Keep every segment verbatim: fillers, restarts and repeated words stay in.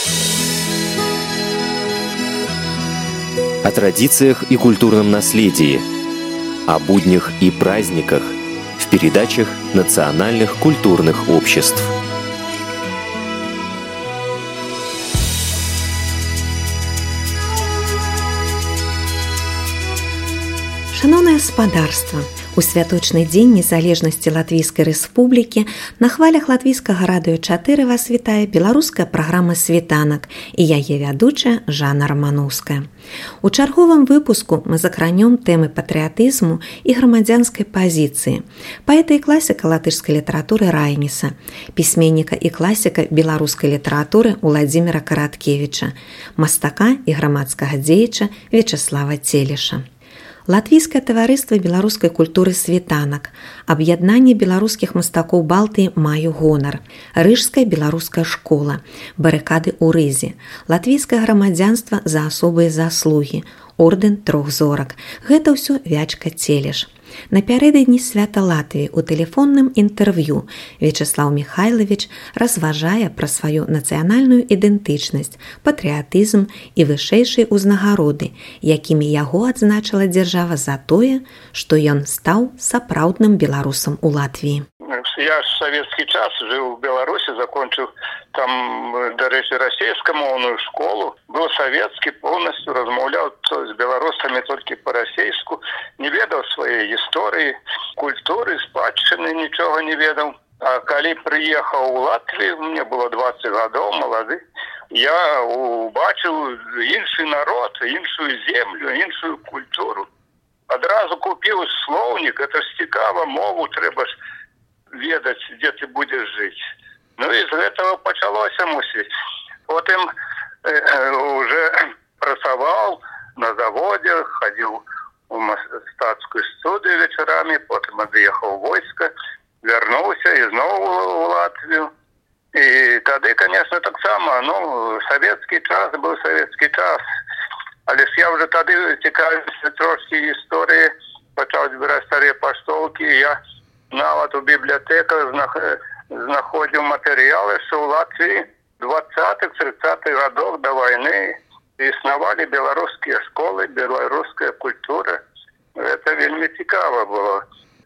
О традициях и культурном наследии, о буднях и праздниках в передачах национальных культурных обществ. Шановне господарство, у святочны дзень незалежнасці Латвійскай Рэспублікі на хвалях Латвійскага радыё чатыры вас вітае беларуская праграма «Світанак» і яе вядучая Жанна Рамановская. У чарговым выпуску мы закранем тэмы патрыятызму і грамадзянскай пазіцыі, паэта і класіка латышскай літаратуры Райніса, пісьменніка і класіка беларускай літаратуры Уладзіміра Караткевіча, мастака і грамадскага дзеяча Вячаслава Целеша. Латвійскае таварыства беларускай культуры «Світанак», аб'яднанне беларускіх мастакоў Балтыі «Маю гонар», Рыжская беларуская школа, барыкады ў Рызе, латвійскае грамадзянства за асобыя заслугі, ордэн трох зорак. Гэта ўсё Вячка Целеш. Напярэдадні свята Латвіі ў тэлефонным інтэрв'ю Вячаслаў Міхайлавіч разважае пра сваю нацыянальную ідэнтычнасць, патрыятызм і вышэйшыя ўзнагароды, якімі яго адзначыла дзяржава за тое, што ён стаў сапраўдным беларусам у Латвіі. Я ж советский час жил в Беларуси, закончил там, до речи, российскомовную школу. Был советский, полностью размовлял с белорусами только по-российску. Не ведал своей истории, культуры, спадщины, ничего не ведал. А когда приехал в Латвию, мне было двадцать годов, молодый, я убачил інший народ, іншую землю, іншую культуру. Одразу купил словник, это ж цікаво, мову треба ж ведать, где ты будешь жить. Ну и из этого почалося мусить. Потом э, уже працавал на заводе, ходил в статскую студию вечерами, потом отъехал в войско, вернулся и снова в Латвию. И тогда, конечно, так само, ну, советский час был советский час. Але ж я вже тоді цікавився трошки історії, почав збирати старі поштовки, і я навіть у бібліотеках знаходив матеріали, що в Латвії двадцятых-тридцатых годов до війни існували білоруські школи, білоруська культура. Це вельми цікаво було.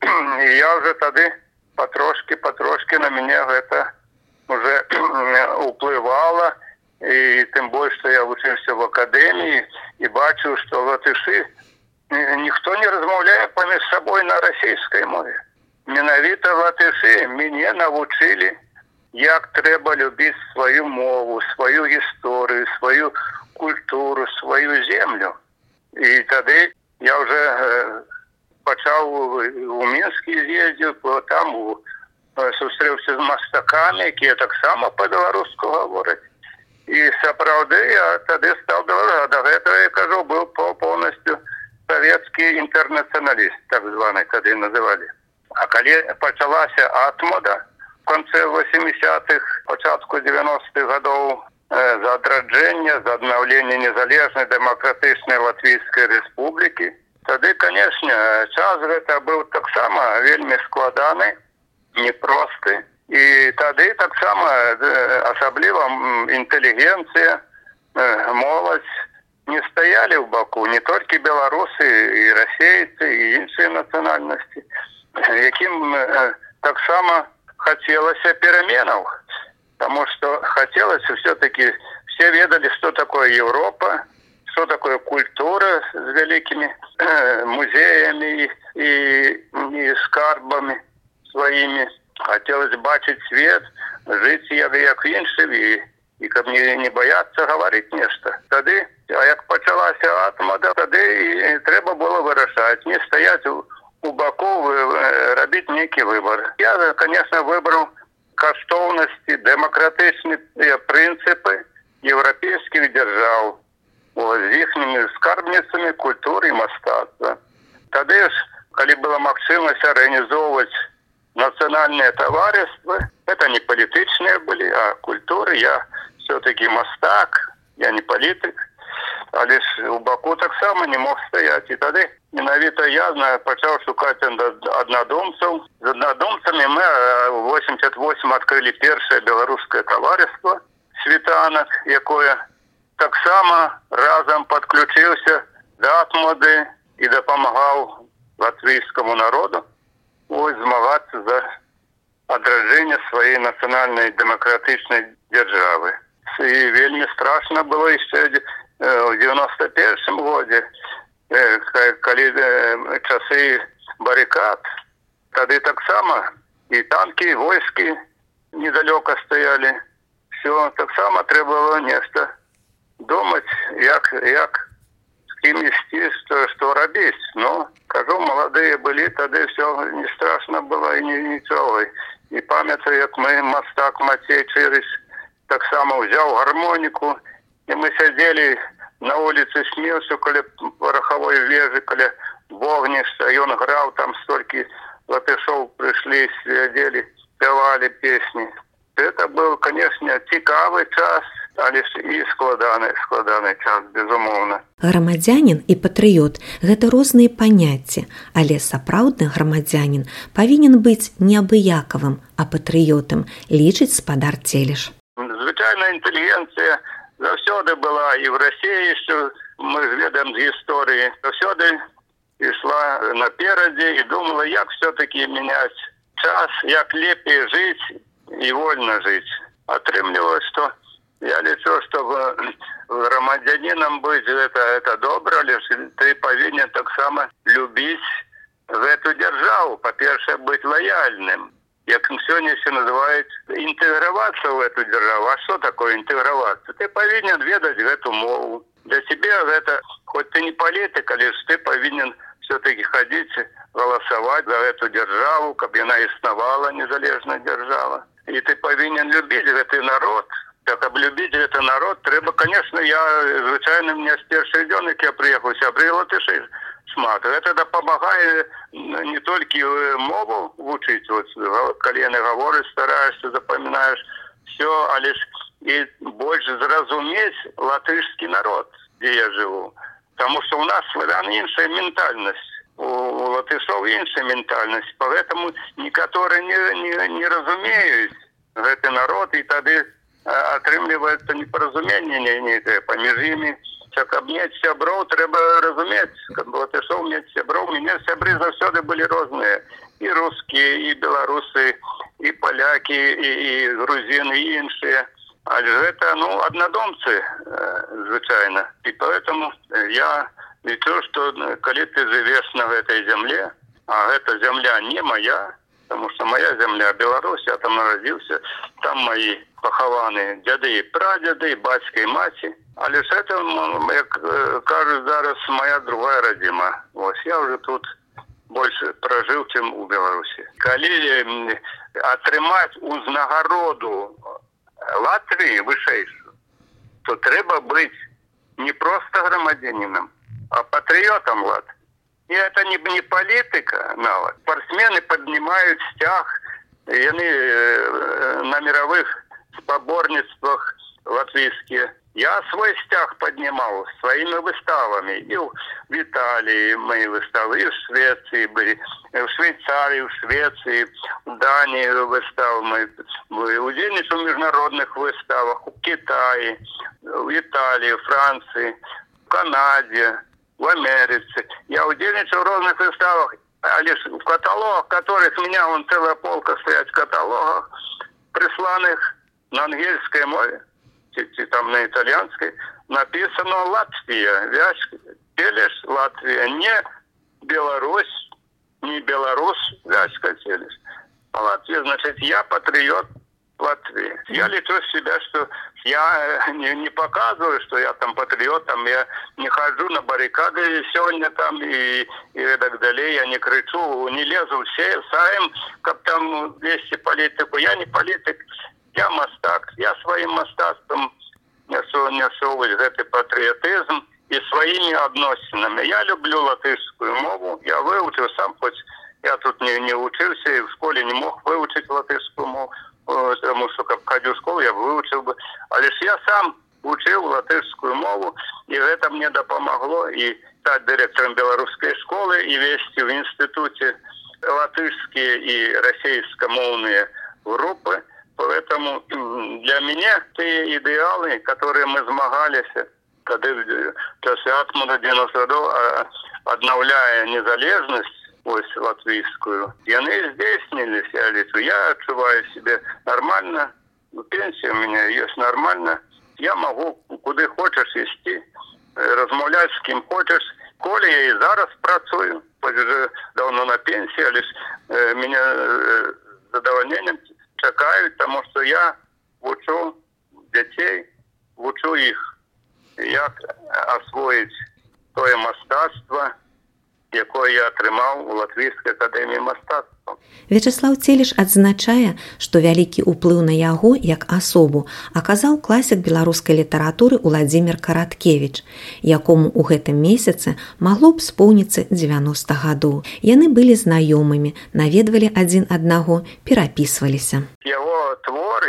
І я вже тоді потрошки-потрошки на мене це вже впливало. І тим більше, що я вчився в академії і бачив, що латиші ніхто не розмовляє поміж собою на російській мові. Менавіта латиші мене навчили, як треба любити свою мову, свою історію, свою культуру, свою землю. І тоді я вже почав у Мінську з'їздив, там зустрівся з мастаками, які так само по-білоруську говорять. І справді я тоді став білорусом. До цього, я кажу, був повністю совєтський інтернаціоналіст, так званий тоді називали. А коли почалася атмода в кінці вісімдесятих, початку дев'яностих годів, за відродження, за відновлення незалежної демократичної Латвійської Республіки, тоді, звісно, час це був так само вельми складаний, непростий. І тоді так само, особливо інтелігенція, молодь не стояли в боку, не тільки білоруси, і російці, і інші національності, яким так само хотілося переменів, тому що хотілося все-таки, всі ведали, що таке Європа, що таке культура з великими музеями і, і скарбами своїми. Хотілося бачити світ, жити як, як іншим і, і не, не боятися говорити нечто. Тоді, а як почалася атмода, тоді і треба було вирішати, не стояти у, у боку, робити некий вибір. Я, звісно, вибрав коштовності, демократичні принципи європейських держав з їхніми скарбницями культури і мистецтва. Тоді ж, коли була можливість організовувати национальные товариства, это не политичные были, а культуры. Я все-таки мастак, я не политик, а лишь у боку так само не мог стоять. И тогда менавіто я почав шукати однодумців. З однодумцями ми в восемьдесят восьмом відкрили перше білоруське товариство світанак, якое таксама разам падключыўся да атмады і дапамагаў латвійскаму народу ось змагацца за адраджэнне сваёй нацыянальнай дэмакратычнай дзяржавы. І вельмі страшна было яшчэ ў девяносто першым годзе, калі часы барыкад, тады таксама і танкі, і войскі недалёка стаялі. Все, таксама трэба было нешта думаць, як, як з кім ісці, што, што рабіць. Ну, кажу, маладыя былі, тады все не страшна было і нічого. І памятаю, як мы, мастак Мацей Чырыч, таксама ўзяў гармоніку, і мы сядзелі на вуліцы Смілцу, каля парахавой вежы, каля вогнішча, ён граў, там столькі латышоў прыйшлі, сядзелі, спявалі песні. Это был, конечно, цікавы час, але і складаны, складаны час, безумоўна. Грамадзянін і патрыёт – гэта розныя паняцці, але сапраўдны грамадзянін павінен быць не абыякавым, а патрыётам, лічыць спадар Целеш. Звычайна інтэлігенцыя заўсёды была і в Расіі, што мы ведаем з гісторыі, заўсёды ішла наперадзе і думала, як все-таки мяняць час, як лепей жыць і вольна жыць. Атрымлівалось, што я лічу, што грамадзянінам быць гэта, это добра, але ты павінен таксама любіць гэту дзяржаву. Па-першае, быць лаяльным. Як сёння все называюць інтэгравацца ў эту дзяржаву. А што такое інтэгравацца? Ты павінен ведаць гэту мову. Для себе гэта, хоць ты не палітык, але ж ты павінен все-таки хадзіць, галасаваць за эту дзяржаву, каб яна існавала, незалежная дзяржава. І ты павінен любіць гэты народ. Так, каб любіць гэты народ, трэба, конечно, я, звычайна, мне з першых дзён, як я прыехаў, сябры латышы шмат. Гэта дапамагае не толькі мову вучыць, вот, калі яны гавораць, стараешься, запамінаеш все, але ж і больш зразумець латышскі народ, дзе я жыву. Таму што у нас славян іншая ментальнасць, у латышоў іншая ментальнасць, поэтому некаторыя не, не, не разумеюць гэты народ, і тады атрымліваецца непаразуменне нейкае паміж імі. Каб мець сяброў, трэба разумець, каб латышоў мець сяброў. У мяне сябры заўсёды былі розныя. І рускія, і беларусы, і палякі, і, і грузіны, і іншыя. Але гэта, ну, аднадомцы, звычайна. І поэтому я лічу, што калі ты жывеш на гэтай зямле, а гэта зямля не моя, потому что моя земля Беларусь, я там народился, там мои похованы дзяды и прадзяды, и бацька и маці. Але ж это, як кажуть зараз, моя другая родима. Вот, я уже тут больше прожил, чем у Беларуси. Калі атрымаць узнагароду Латвии вышэйшую, то трэба быть не просто громадянином, а патриотом Латвии. И это не, не политика, нават. Спортсмены поднимают стяг, и они э, на мировых спаборництвах латвийские. Я свой стяг поднимал своими выставами. И в Италии мои выставы, и в Швеции были, и в Швейцарии, в Швеции, в Дании выставы мои. Удельничал в международных выставах, в Китае, в Италии, в Франции, в Канаде, в Америке. Я удельничал в разных выставах, а лишь в каталогах, которых меня, вон целая полка стоять в каталогах, присланных на английской мове, там на итальянской, написано Латвия, Вячка Целеш, Латвия, не Беларусь, не Беларусь, Вячка Целеш. А Латвия, значит, я патриот Латвии. Я лечу себя, что я не, не показываю, что я там патриот, там я не хожу на баррикады сегодня там и, и так далее, я не кричу, не лезу все, саем, как там вести политику. Я не политик, я мастак. Я своим мастацтвом несу, несу этот патриотизм и своими относинами. Я люблю латышскую мову, я выучил сам, хоть я тут не, не учился и в школе не мог выучить латышскую мову. Потому что, как ходил в школу, я выучил бы. А лишь я сам учил латышскую мову, и это мне допомогло и стать директором белорусской школы, и вести в институте латышские и российскомовные группы. Поэтому для меня те идеалы, которые мы змагались, когда в часе атмана девяностых годов, обновляя незалежность, ось латвийскую, и они здійснились, я лечу. Я отчуваю себя нормально, пенсия у меня есть нормально, я могу куда хочешь идти, розмовляти з ким хочеш. Коли я і зараз працюю, вже давно на пенсії, але е, мене е, з задоволенням чекають, тому що я вчу дітей, вчу їх, як освоїти те мистецтво, яке я отримав у Латвійській академії мистецтва. Вячеслав Целіш адзначае, што вялікі ўплыў на яго як асобу аказаў класік беларускай літаратуры Уладзімір Караткевіч, якому ў гэтым месяцы магло б споўніцца дзевяноста гадоў. Яны былі знаёмымі, наведвалі адзін аднаго, перапісваліся. Яго творы,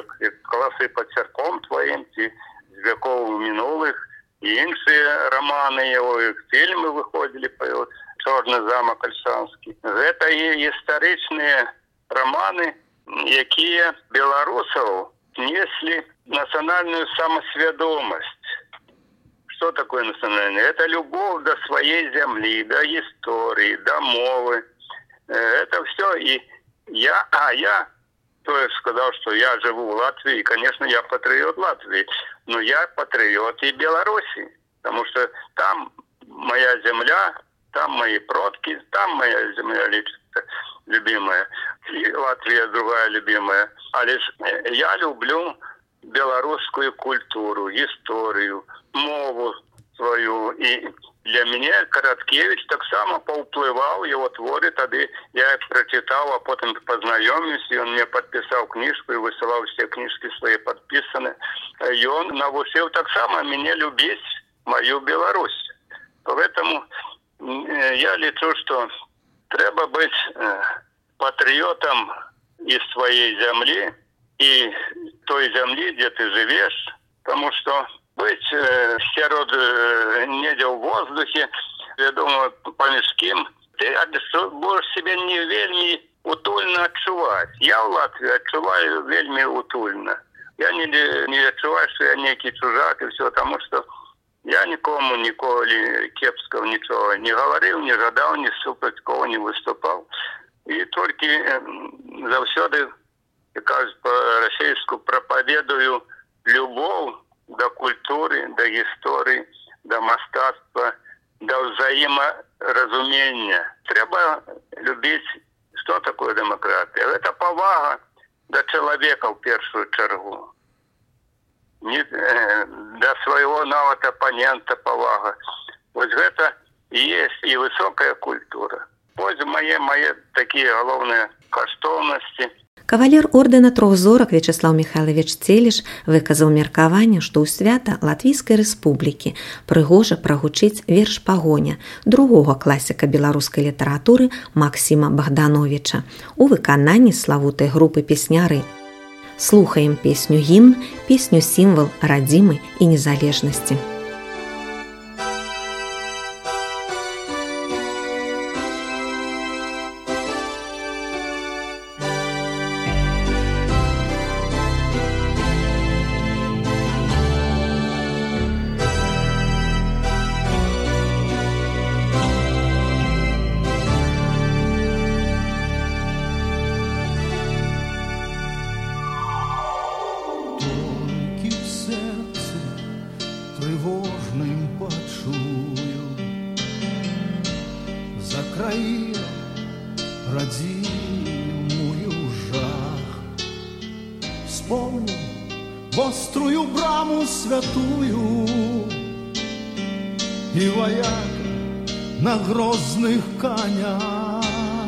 «Класы пад цярком тваім», ці «З вякоў мінулых», і іншыя раманы яго, фільмы выходзілі па яго, «Чорны замак Альшанскі». Гэта і гістарычныя раманы, якія беларусаў неслі нацыянальную самасвядомасць. Что такое национальное? Это любовь до своей земли, до истории, до мовы. Это все. И я, а я, то есть сказал, что я живу в Латвии, и, конечно, я патриот Латвии, но я патриот и Беларуси, потому что там моя земля, там мои предки, там моя земля лично любимая, и Латвия другая любимая. А лишь я люблю белорусскую культуру, историю, мову свою. И для меня Караткевич так само поуплывал, его творы, тогда я их прочитал, а потом познакомился, и он мне подписал книжку и высылал все книжки свои подписанные. И он научил так само меня любить мою Беларусь. Поэтому я лечу, что треба быть патриотом из своей земли и той земли, где ты живешь, потому что быть э, серед э, недя в воздухе, я думаю, поміжким, ты будешь себя не вельми утульно отчувать. Я в Латвии отчуваю вельми утульно. Я не, не отчуваю, что я некий чужак и все, потому что я никому ніколи кепского ничего не говорил, не жадал, ни супротив кого не выступал. И только э, завсёды, як кажуть по-російську, проповедую любов до культури, до історії, до мистецтва, до взаєморозуміння. Треба любити, що таке демократія. Це повага до чоловіка в першу чергу. Не, до свого навіть опонента повага. Ось це і є і висока культура. Ось мої, мої такі головні коштовності. Кавалер ордэна трох зорак Вячеслав Михайлович Целіш выказаў меркаванне, што ў свята Латвійскай рэспублікі прыгожа прагучыць верш «Пагоня» другога класіка беларускай літаратуры Максіма Богдановича у выкананні славутай групы песняры. Слухаем песню-гімн, песню-сімвал радзімы і незалежнасці. Вострую браму святую и вояка на грозных конях.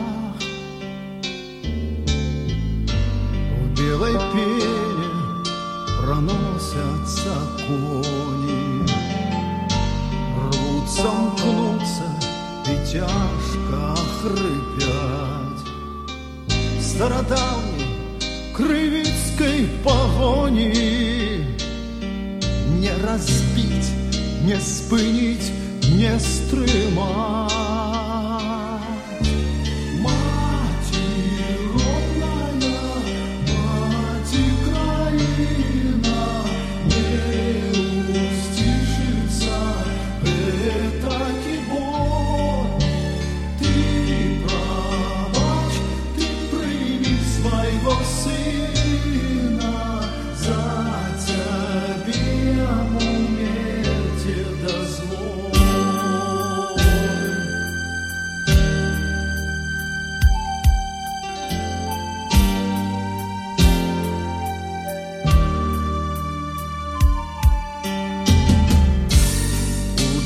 В белой пене проносятся кони, рвутся, мкнутся и тяжко хрипят. Стародавней крывицкой погони не разбить, не спынить, не стримать. Мать родная, мать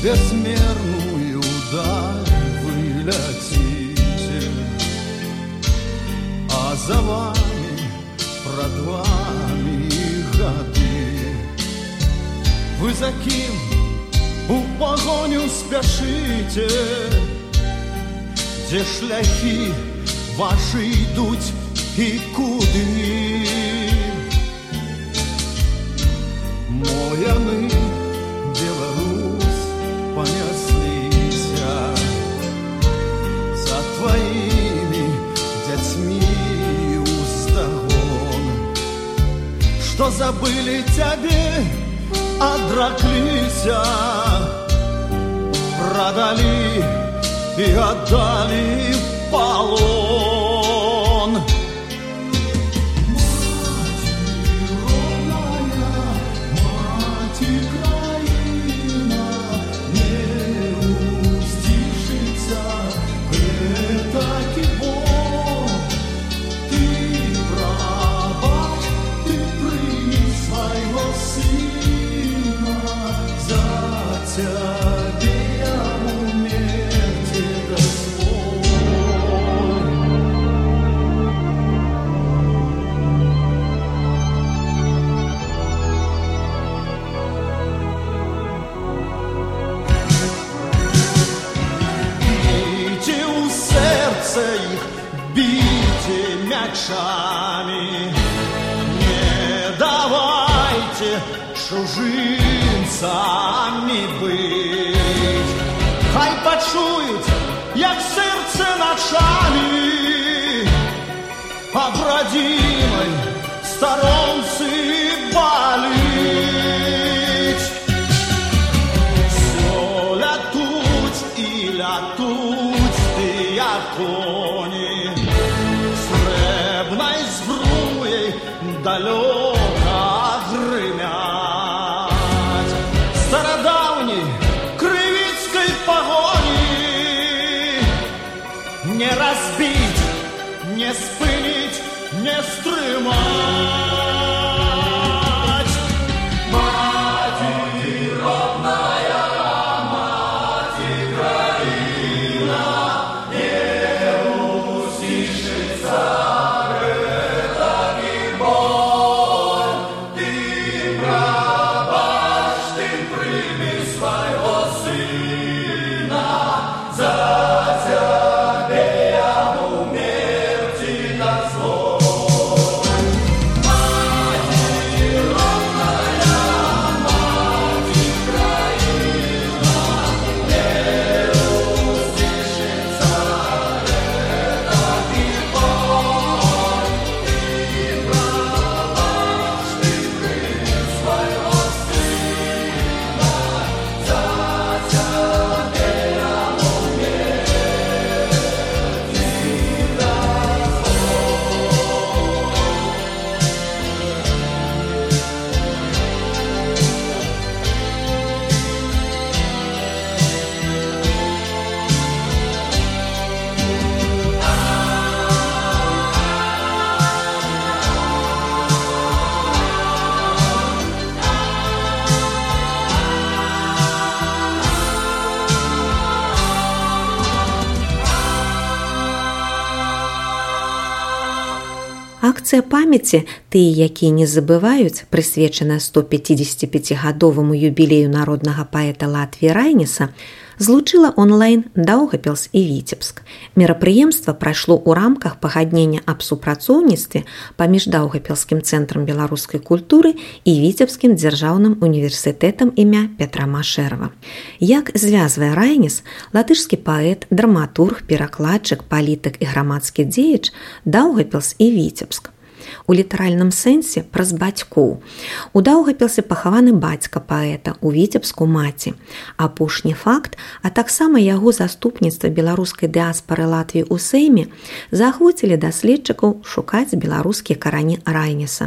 безмерную даль вы летите, а за вами, пред вами годы. Вы за ким у погоню спешите, где шляхи ваши идут и куды. Мояны Беларусь понеслися за твоими детьми уздогон, что забыли тебе, отраклися, продали и отдали в полон. Не давайте чужинцами быть, хай почують, як серце ночами об родимой сторонці болить. Все лятуть і лятуть тыя коні, сребной збруей далеко гремять. Стародавней крывицкой погони не разбить, не спынить, не стримать. Мати родная, мати країна, не усішиться. Акцыя памяці «Тыя, якія не забываюць», прысвечаная сто пяцідзесятіпяцігадоваму юбілею народнага паэта Латвіі Райніса, злучыла онлайн Даўгапілс і Віцебск. Мерапрыемства прайшло ў рамках пагаднення аб супрацоўніцтве паміж Даўгапілскім цэнтрам беларускай культуры і Віцебскім дзяржаўным універсітэтам імя Пятра Машэрава. Як звязвае Райніс, латышскі паэт, драматург, перакладчык, палітык і грамадскі дзеяч Даўгапілс і Віцебск. У літаральным сэнсе праз бацькоў. У Даўгапілсе пахаваны бацька паэта, у Віцебску маці. Апошні факт, а таксама яго заступніцтва беларускай дыаспары Латвіі ў Сейме заахвоцілі даследчыкаў шукаць беларускія карані Райніса.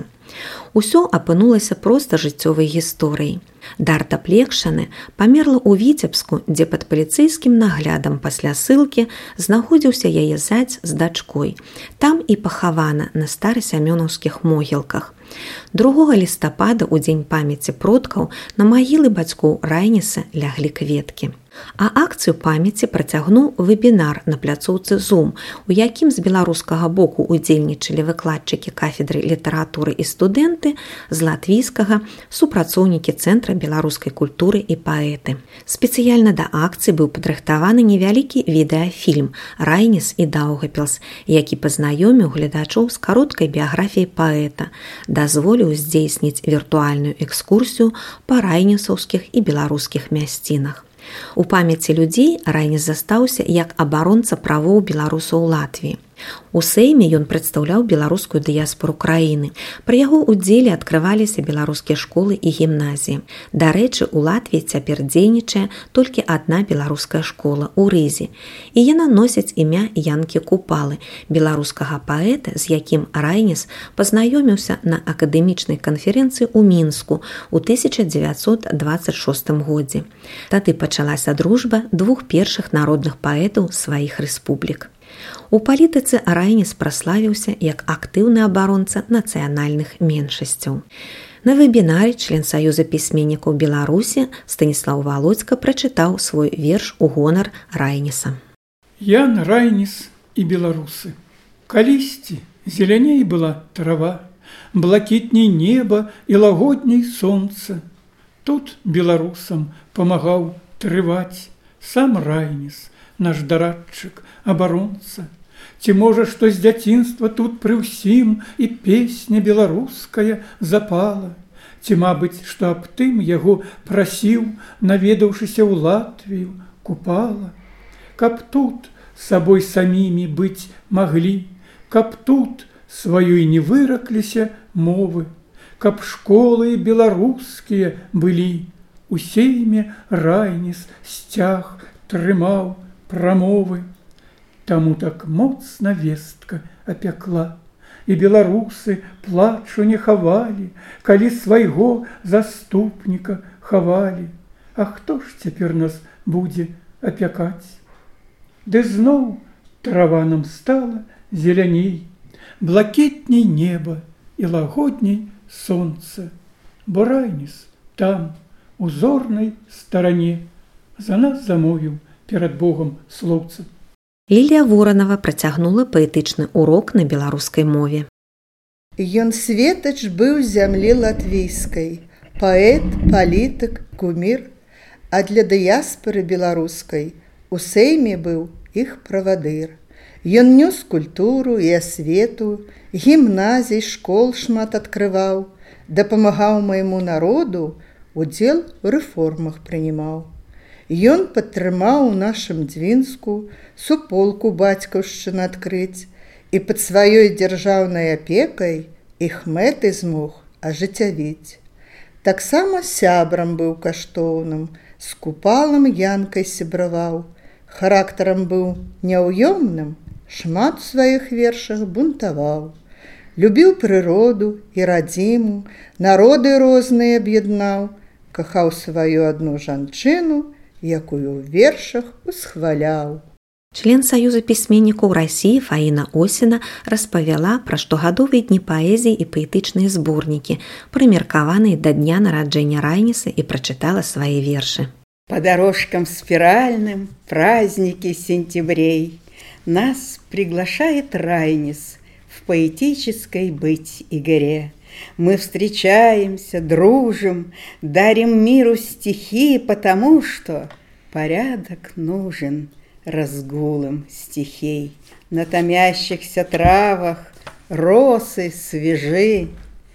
Усё апынулася проста жыццёвай гісторыяй. Дарта Плекшаны памерла ў Віцебску, дзе пад паліцэйскім наглядам пасля ссылкі знаходзіўся яе заць з дачкой. Там і пахавана на старасямёнаўскіх могілках. другога лістапада ў дзень памяці продкаў на магілы бацькоў Райніса ляглі кветкі. А акцыю памяці працягнуў вебінар на пляцоўцы Zoom, у якім з беларускага боку удзельнічалі выкладчыкі кафедры літаратуры і студэнты, з латвійскага супрацоўнікі Цэнтра беларускай культуры і паэты. Спецыяльна да акцыі быў падрыхтаваны невялікі відэафільм «Райніс і Даўгапілс», які пазнаёміў гледачоў з кароткай біяграфіяй паэта, дазволіў здзейсніць віртуальную экскурсію па райнісаўскіх і беларускіх мясцінах. У памяці людзей Райніс застаўся як абаронца правоў беларусаў Латвіі. У Сейме ён прадстаўляў беларускую дыяспору краіны. Пры яго ўдзеле адкрываліся беларускія школы і гімназіі. Дарэчы, у Латвіі цяпер дзейнічае толькі адна беларуская школа ў Рызе. І яна носіць імя Янкі Купалы, беларускага паэта, з якім Райніс пазнаёміўся на акадэмічнай канферэнцыі ў Мінску ў тысяча дзевяцьсот дваццаць шостым годзе. Тады пачалася дружба двух першых народных паэтаў сваіх рэспублік. У палітыцы Райніс праславіўся як актыўны абаронца нацыянальных меншасцяў. На вебінары член Саюза пісьменнікаў Беларусі Станіслаў Валодзька прачытаў свой верш у гонар Райніса. Ян Райніс і беларусы. Калісьці зеляней была трава, блакітней неба і лагодней сонца. Тут беларусам памагаў трываць сам Райніс, наш дарадчык, абаронца. Ці можа, што з дзяцінства тут пры ўсім і песня беларуская запала? Ці, мабыць, што аб тым яго прасіў, наведаўшыся ў Латвію, Купала? Каб тут сабой самімі быць маглі, каб тут сваёй не выракліся мовы, каб школы беларускія былі, у Сейме Райніс сцяг трымаў прамовы. Таму так моцна вестка апякла, і беларусы плачу не хавалі, калі свайго заступніка хавалі. А хто ж цяпер нас будзе апякаць? Ды зноў трава нам стала зеляней, блакітней неба і лагодней сонца. Бо Райніс там, у зорнай старане, за нас замовіў перад Богом слоўца. Лілія Воранова працягнула паэтычны урок на беларускай мове. Ён светач быў зямлі латвійскай, паэт, палітык, кумір, а для дыяспоры беларускай у Сейме быў іх правадыр. Ён нёс культуру і асвету, гімназій, школ шмат адкрываў, дапамагаў майму народу, удзел у рэформах прынімаў. Ён падтрымаў у нашым Дзвінску суполку бацькаўшчыны адкрыць і пад сваёй дзяржаўнай апекай іх мэты змог ажыццявіць. Таксама сябрам быў каштоўным, з Купалам Янкай сябраваў, характарам быў няўёмным, шмат у сваіх вершах бунтаваў. Любіў прыроду і радзіму, народы розныя аб'яднаў, кахаў сваю адну жанчыну, якую ў вершах усхваляў. Член Саюза пісьменнікаў Расіі Фаіна Осіна распавяла пра штогадовыя дні паэзіі і паэтычныя зборнікі, прымеркаваныя да дня нараджэння Райніса, і прачытала свае вершы. По дорожкам спиральным, праздники сентябрей, нас приглашает Райнис в поэтической быть игре. Мы встречаемся, дружим, дарим миру стихи, потому что порядок нужен разгулом стихей. На томящихся травах росы свежи,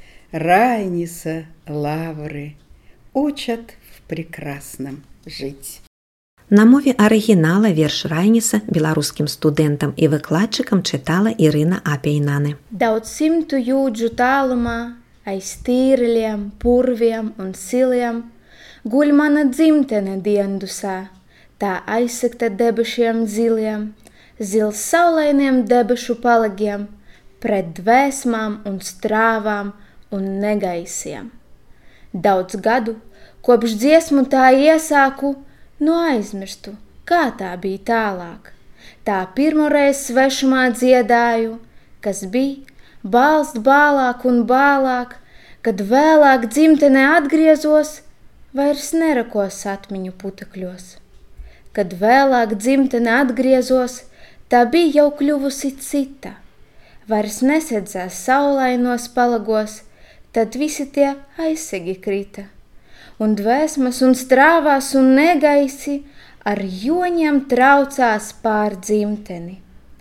Райниса лавры учат в прекрасном жить. На мове арыгінала верш Райніса беларускім студэнтам і выкладчыкам чытала Ірына Апейнаны. Daudsimtu jūdžu tālumā, aiz tīrļiem, purviem un siliem, guļ mana dzimtene diendusā, tā aizsegta debešiem ziliem, zils saulainiem debešu palagiem, pret dvēsmām un strāvām un negaisiem. Daudz gadu, kopš dziesmu tā iesāku, nu aizmirstu, kā tā bija tālāk. Tā pirmoreiz svešumā dziedāju, kas bija balst bālāk un bālāk, Kad vēlāk dzimtenē atgriezos, vairs nerakos atmiņu putekļos. Kad vēlāk dzimtenē atgriezos, tā bija jau kļuvusi cita. Vairs nesedzās saulainos palagos, tad visi tie aizsegi krita. Un dvēsmas un strāvās un negaisi ar joņiem traucās pār dzimteni.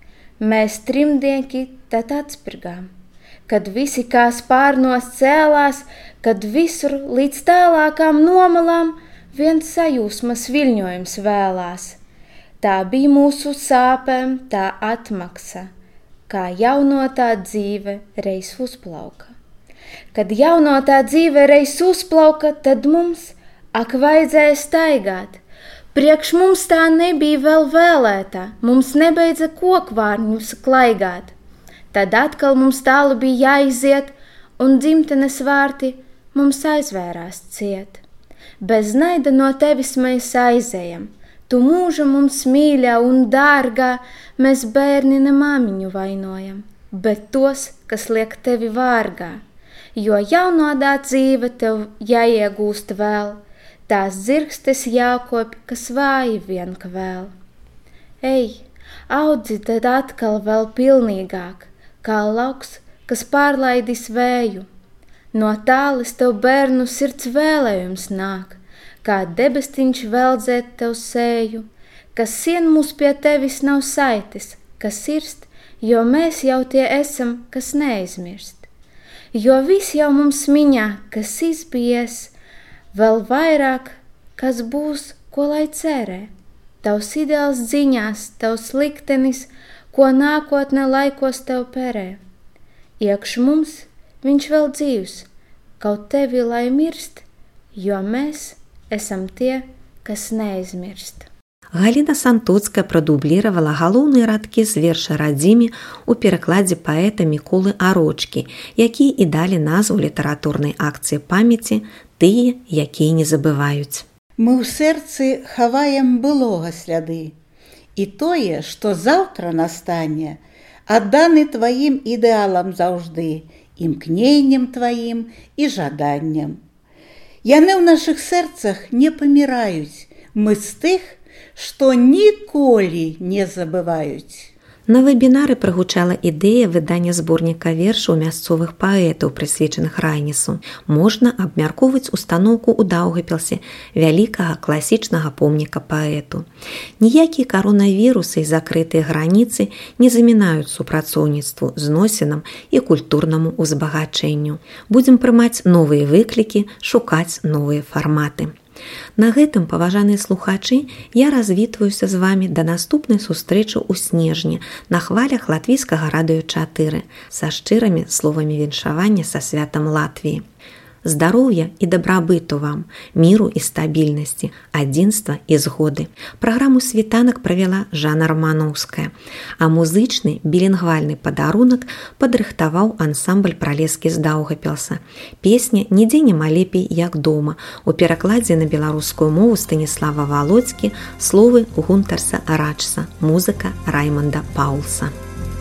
Mēs trimdieki tad atspirgām, kad visi kā spārnos cēlās, kad visur līdz tālākām nomalām viens sajūsmas viļņojums vēlās. Tā bija mūsu sāpēm tā atmaksa, kā jaunotā dzīve reiz uzplauka. Kad jaunotā dzīve reiz uzplauka, tad mums ak vajadzēja staigāt. Priekš mums tā nebija vēl vēlētā, mums nebeidza kokvārņus klaigāt. Tad atkal mums tālu bija jāiziet, un dzimtenes vārti mums aizvērās ciet. Bez naida no tevis mēs aizējam, tu mūža mums mīļā un dārgā, mēs bērni ne māmiņu vainojam, bet tos, kas liek tevi vārgā. Jo jaunodā dzīve tev jāiegūst vēl, tās dzirkstes jākopj, kas vāji vien kvēl. Ej, audzi tad atkal vēl pilnīgāk, kā lauks, kas pārlaidis vēju. No tālis tev bērnu sirds vēlējums nāk, kā debestiņš veldzēt tev sēju, kas sien mūs pie tevis nav saitis, kas sirst, jo mēs jau tie esam, kas neaizmirst. Jo viss jau mums miņā, kas izbies, vēl vairāk, kas būs, ko lai cerē. Tavs ideāls dziņās, tavs liktenis, ko nākotne laikos tev perē. Iekš mums viņš vēl dzīvs, kaut tevi lai mirst, jo mēs esam tie, kas neaizmirst. Галина Сантуцкая продублировала галоўныя радкі з верша «Радзіме» у перакладзе паэта Міколы Арочкі, якія і далі назву літаратурнай акцыі памяці «Тыя, якія не забываюць». Мы ў сэрцы хаваем былога сляды, і тое, што заўтра настане, адданы тваім ідэалам заўжды, імкненнем тваім і жаданнем. Яны ў нашых сэрцах не паміраюць, мы з тых, што ніколі не забываюць. На вебінары прагучала ідэя выдання зборніка вершаў мясцовых паэтаў, прысвечаных Райнісу. Можна абмяркоўваць устаноўку ў Даўгапілсе вялікага класічнага помніка паэту. Ніякія каронавірусы і закрытыя граніцы не замінаюць супрацоўніцтву, зносінам і культурнаму ўзбагачэнню. Будзем прымаць новыя выклікі, шукаць новыя фарматы. На гэтым, паважаныя слухачы, я развітваюся з вамі да наступнай сустрэчы ў снежні на хвалях латвійскага радыё чатыры са шчырымі словамі віншавання са святам Латвіі. Здароўя і дабрабыту вам, міру і стабільнасці, адзінства і згоды. Праграму «Світанак» правяла Жанна Романовская, а музычны білінгвальны падарунак падрыхтаваў ансамбль «Пралескі» з Даўгапілса. Песня «Нідзе няма лепей, як дома» у перакладзе на беларускую мову Станіслава Володзькі, словы Гунтарса Рачса, музыка Раймонда Паулса.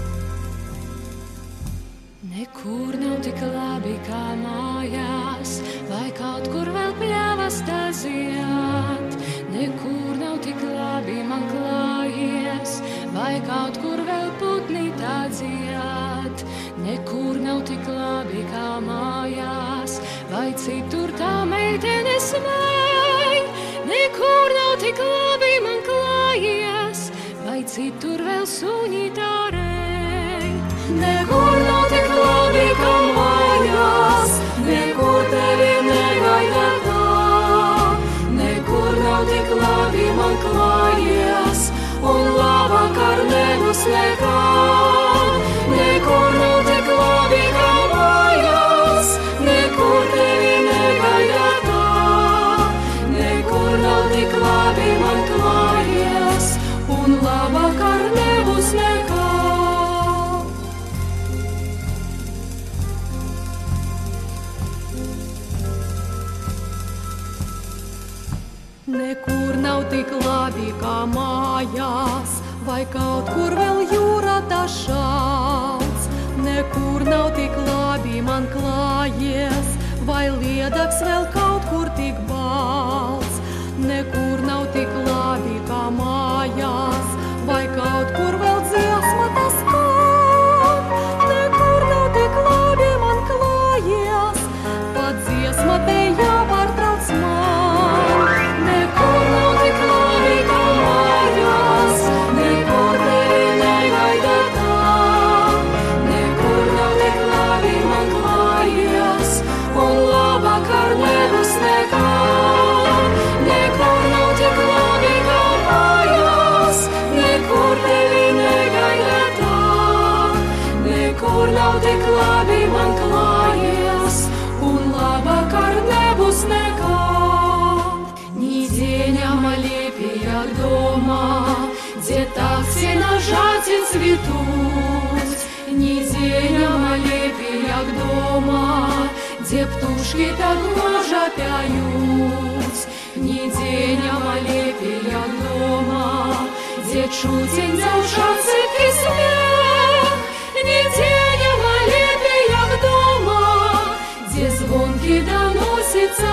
Nekur nav tik labi kā mājās, vai kaut kur vēl pļavas taziet. Nekur nav tik labi man klājies, vai kaut kur vēl putni tā dzied. Nekur nav tik labi kā mājās, vai citur tā meitene smēj. Nekur nav tik labi man klājies, vai citur vēl suņi tā rej. Nekur nav tik labi kā mājās, nekur tevi negaida tā. Nekur nav tik labi man klājies, un labvakar nebūs nekā. Nekur nav tik labi kā mājās, nekur tevi negaida tā. Nekur nav tik labi man klājies, un labvakar nebūs nekā. Nekur nav tik labi kā mājās, vai kaut kur vēl jūra tā šauc. Nekur nav tik labi man klājies, vai liedaks vēl kaut kur tik balts, nekur nav tik labi kā mājās, vai kaut kur vēl dziesma tas skan, nekur nav tik labi man klājies, pat dziesma te jāpārtrauc man, nekur nav tik labi kā mājās, nekur tevi negaida tā, nekur nav tik labi man klājies, un labāk ar nebūs nekā. Nekur nav tik labi kā mājās, nekur tevi negaida tā, nekur nav tik labi man klājies, un labāk ar nebūs nekā. Нигде няма лепей, як дома, где так все нажати цветут. Нигде няма лепей, як дома, где птушки так гожа пяют. Нигде няма лепей, як дома, где чутень дзяўчацы і смех. Нигде няма лепей, як дома, где звонки доносится